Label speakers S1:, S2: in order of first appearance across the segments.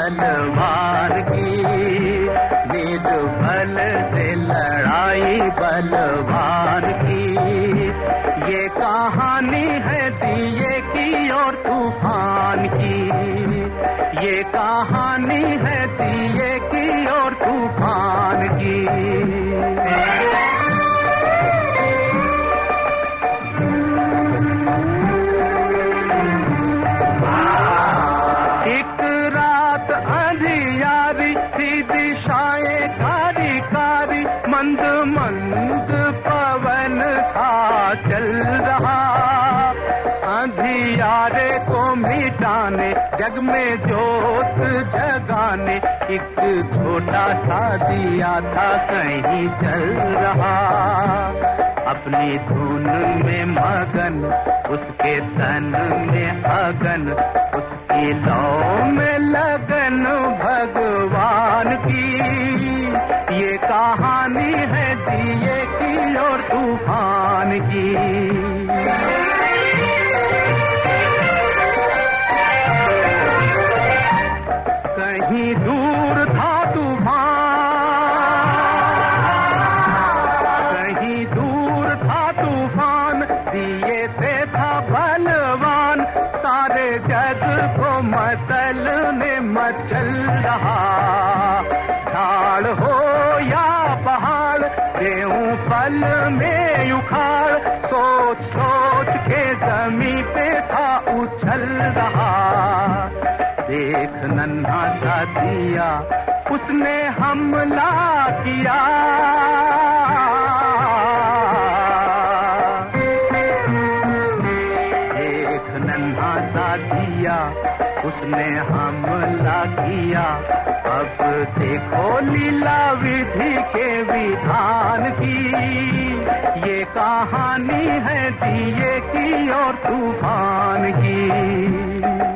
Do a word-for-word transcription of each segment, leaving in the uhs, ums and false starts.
S1: तलवार की, निर्बल से लड़ाई बलवान की। ये कहानी है दिए की और तूफान की, ये कहानी है दिए की और तूफान की। एक रात अंधियारी थी, दिशाएं कारी कारी, मंद मंद पवन था चल रहा। अंधियारे को मिटाने, जग में जोत जगाने, एक छोटा सा दिया था कहीं चल रहा। अपनी धुन में मगन, उसके तन में अगन, उसकी लौ में लगन भगवान की। ये कहानी है दिए की और तूफान की। कहीं दूर था तूफान, कहीं दूर था तूफान, दिए से था बलवान। सारे जग को मचलने मचल रहा। ढाल हो या पहाड़, गेहूं पल में उखाड़, सोच सोच के जमीन पे था उछल रहा। देख नन्हा सा दिया, उसने हमला किया। देख नन्हा सा दिया, उसने हमला किया। अब देखो लीला विधि के विधान की। ये कहानी है दिए की और तूफान की।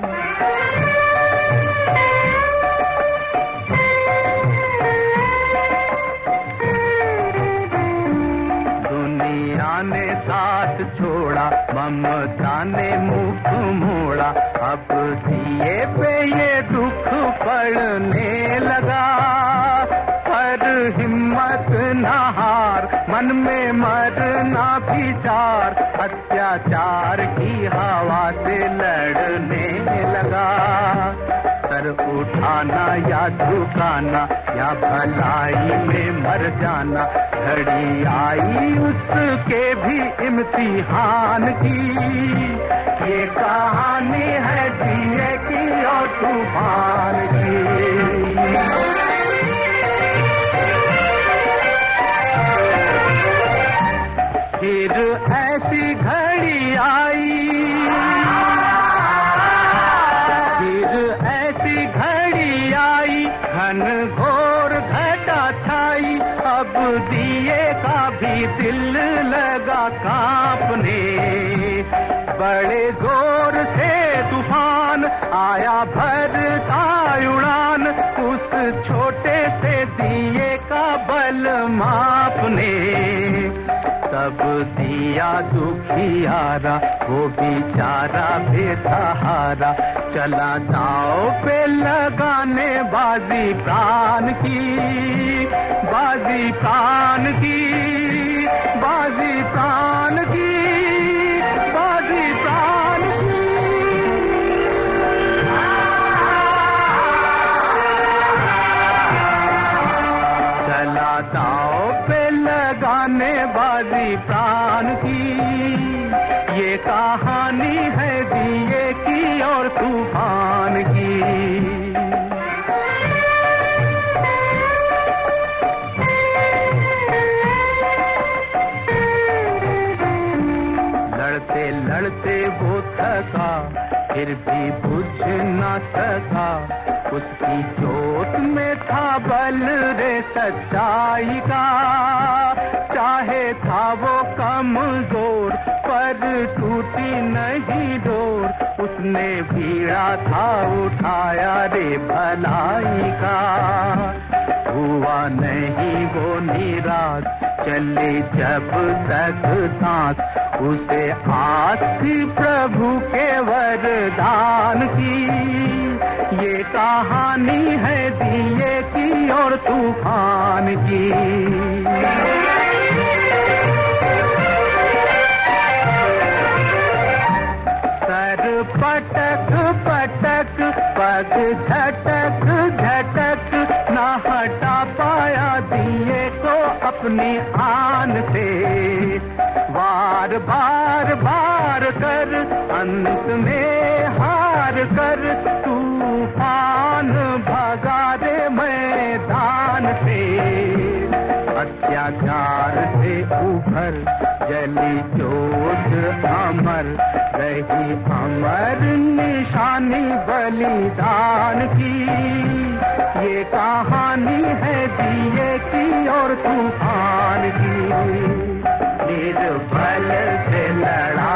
S1: ने साथ छोड़ा, ममता ने मुख मोड़ा। अब दिए पे ये दुख पड़ने लगा, पर हिम्मत न हार, मन में मरना विचार। अत्याचार की हवा से लड़ने लगा। सर उठाना या झुकाना, या भलाई में मर जाना, घड़ी आई उसके भी इम्तिहान की। ये कहानी है दिए की और तूफान की। फिर ऐसी घड़ी आई, फिर ऐसी घड़ी आई, घन घोर घटा छाई। अब दिए का भी दिल लगा कांपने, बड़े जोर से तूफान आया भरता उड़ान। उस छोटे से दिए का बल मापने, तब दिया दुखियारा, वो बेचारा बेसहारा। चला दांव पे लगाने बाजी प्राण की, बाजी प्राण की, बाजी प्राण की, बाजी प्राण की। चला दांव पे लगाने बाजी प्राण की। ये कहानी है दिए की और तूफान की। लड़ते लड़ते वो थका, फिर भी बुझ न सका। उसकी जोत में था बल रे सच्चाई का। चाहे था वो कमजोर, पर टूटी नहीं डोर। उसने भीड़ा था उठाया रे भलाई का। हुआ नहीं वो निराश, चले जब तक सांस। उसे आस थी प्रभु के वरदान की। ये कहानी तूफान की। सर पटक पटक पग झटक झटक ना हटा पाया दिए को अपनी आन से। वार बार बार कर अंत में हार कर तूफान भगा दे मैदान से। अत्याचार से उभर जली जोत अमर रही अमर निशानी बलिदान की। ये कहानी है दिए की और तूफान की। निर्बल से लड़ा